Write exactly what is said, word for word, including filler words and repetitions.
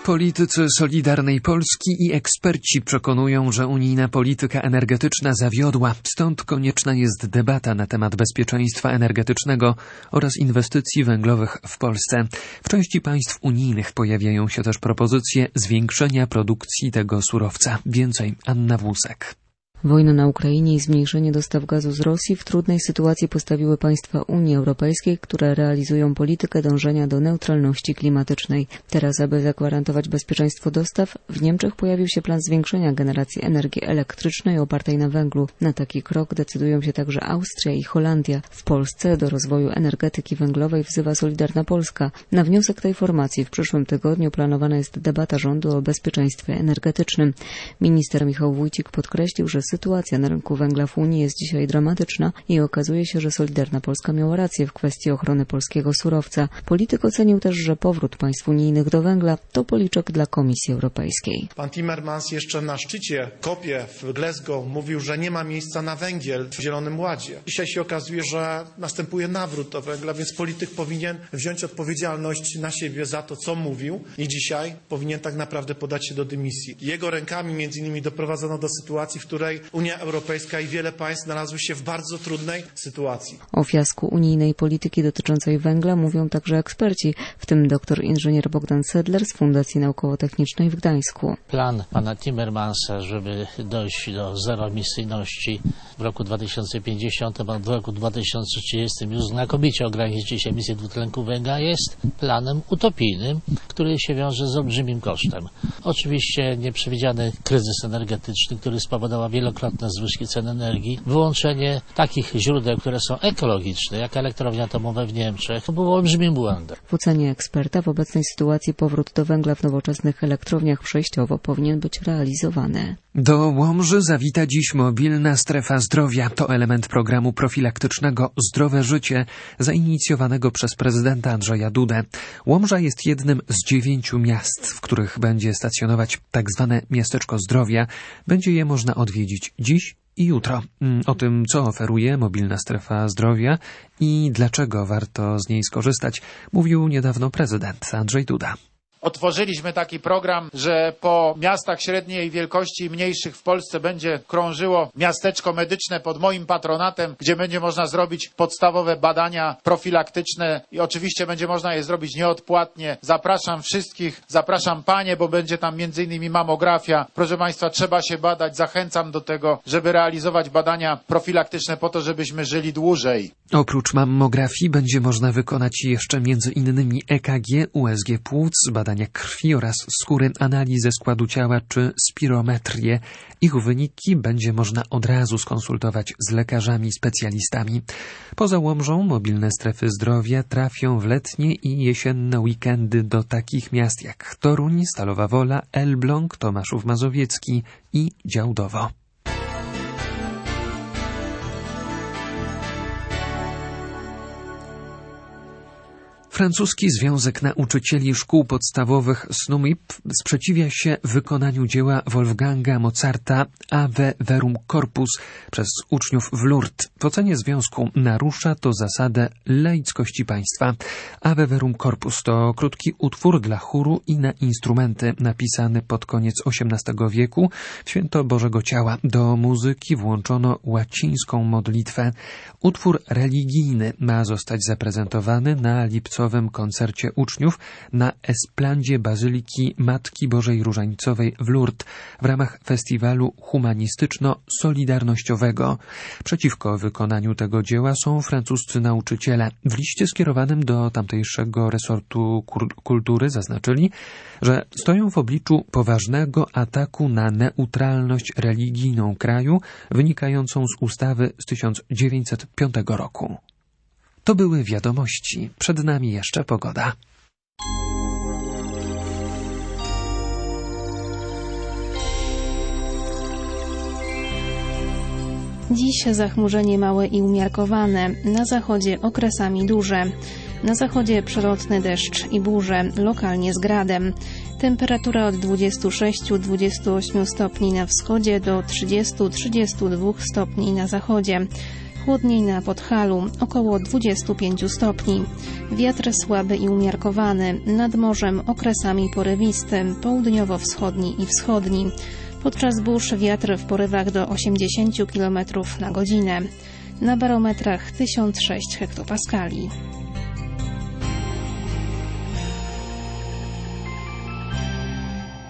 Politycy Solidarnej Polski i eksperci przekonują, że unijna polityka energetyczna zawiodła, stąd konieczna jest debata na temat bezpieczeństwa energetycznego oraz inwestycji węglowych w Polsce. W części państw unijnych pojawiają się też propozycje zwiększenia produkcji tego surowca. Więcej Anna Włusek. Wojna na Ukrainie i zmniejszenie dostaw gazu z Rosji w trudnej sytuacji postawiły państwa Unii Europejskiej, które realizują politykę dążenia do neutralności klimatycznej. Teraz, aby zagwarantować bezpieczeństwo dostaw, w Niemczech pojawił się plan zwiększenia generacji energii elektrycznej opartej na węglu. Na taki krok decydują się także Austria i Holandia. W Polsce do rozwoju energetyki węglowej wzywa Solidarna Polska. Na wniosek tej formacji w przyszłym tygodniu planowana jest debata rządu o bezpieczeństwie energetycznym. Minister Michał Wójcik podkreślił, że sytuacja na rynku węgla w Unii jest dzisiaj dramatyczna i okazuje się, że Solidarna Polska miała rację w kwestii ochrony polskiego surowca. Polityk ocenił też, że powrót państw unijnych do węgla to policzek dla Komisji Europejskiej. Pan Timmermans jeszcze na szczycie kopie w Glasgow mówił, że nie ma miejsca na węgiel w Zielonym Ładzie. Dzisiaj się okazuje, że następuje nawrót do węgla, więc polityk powinien wziąć odpowiedzialność na siebie za to, co mówił i dzisiaj powinien tak naprawdę podać się do dymisji. Jego rękami między innymi doprowadzono do sytuacji, w której Unia Europejska i wiele państw znalazły się w bardzo trudnej sytuacji. O fiasku unijnej polityki dotyczącej węgla mówią także eksperci, w tym doktor inżynier Bogdan Sedler z Fundacji Naukowo-Technicznej w Gdańsku. Plan pana Timmermansa, żeby dojść do zeroemisyjności w roku dwa tysiące pięćdziesiątym, a w roku dwa tysiące trzydziestym już znakomicie ograniczyć emisję dwutlenku węgla, jest planem utopijnym, który się wiąże z olbrzymim kosztem. Oczywiście nieprzewidziany kryzys energetyczny, który spowodował wielokrotne zwyżki cen energii, wyłączenie takich źródeł, które są ekologiczne, jak elektrownie atomowe w Niemczech, to było olbrzymim błędem. W ocenie eksperta w obecnej sytuacji powrót do węgla w nowoczesnych elektrowniach przejściowo powinien być realizowany. Do Łomży zawita dziś mobilna strefa zdrowia. To element programu profilaktycznego Zdrowe Życie, zainicjowanego przez prezydenta Andrzeja Dudę. Łomża jest jednym z dziewięciu miast, w których będzie stacjonować tak zwane miasteczko zdrowia. Będzie je można odwiedzić dziś i jutro. O tym, co oferuje mobilna strefa zdrowia i dlaczego warto z niej skorzystać, mówił niedawno prezydent Andrzej Duda. Otworzyliśmy taki program, że po miastach średniej wielkości i mniejszych w Polsce będzie krążyło miasteczko medyczne pod moim patronatem, gdzie będzie można zrobić podstawowe badania profilaktyczne i oczywiście będzie można je zrobić nieodpłatnie. Zapraszam wszystkich, zapraszam panie, bo będzie tam między innymi mamografia. Proszę państwa, trzeba się badać, zachęcam do tego, żeby realizować badania profilaktyczne po to, żebyśmy żyli dłużej. Oprócz mammografii będzie można wykonać jeszcze między innymi E K G, U S G płuc, badania krwi oraz skóry, analizę składu ciała czy spirometrię. Ich wyniki będzie można od razu skonsultować z lekarzami specjalistami. Poza Łomżą mobilne strefy zdrowia trafią w letnie i jesienne weekendy do takich miast jak Toruń, Stalowa Wola, Elbląg, Tomaszów Mazowiecki i Działdowo. Francuski Związek Nauczycieli Szkół Podstawowych S N U M I P sprzeciwia się wykonaniu dzieła Wolfganga Mozarta Ave Verum Corpus przez uczniów w Lourdes. W ocenie związku narusza to zasadę laickości państwa. Ave Verum Corpus to krótki utwór dla chóru i na instrumenty, napisany pod koniec osiemnastego wieku w święto Bożego Ciała. Do muzyki włączono łacińską modlitwę. Utwór religijny ma zostać zaprezentowany na lipcowym koncercie uczniów na esplandzie Bazyliki Matki Bożej Różańcowej w Lourdes w ramach festiwalu humanistyczno-solidarnościowego. Przeciwko wykonaniu tego dzieła są francuscy nauczyciele. W liście skierowanym do tamtejszego resortu kultury zaznaczyli, że stoją w obliczu poważnego ataku na neutralność religijną kraju wynikającą z ustawy z tysiąc dziewięćset piątego roku. To były wiadomości. Przed nami jeszcze pogoda. Dziś zachmurzenie małe i umiarkowane. Na zachodzie okresami duże. Na zachodzie przelotny deszcz i burze, lokalnie z gradem. Temperatura od dwudziestu sześciu do dwudziestu ośmiu stopni na wschodzie do trzydziestu do trzydziestu dwóch stopni na zachodzie. Chłodniej na Podhalu, około dwadzieścia pięć stopni. Wiatr słaby i umiarkowany, nad morzem okresami porywisty, południowo-wschodni i wschodni. Podczas burz wiatr w porywach do osiemdziesiąt kilometrów na godzinę. Na barometrach tysiąc sześć hektopaskali.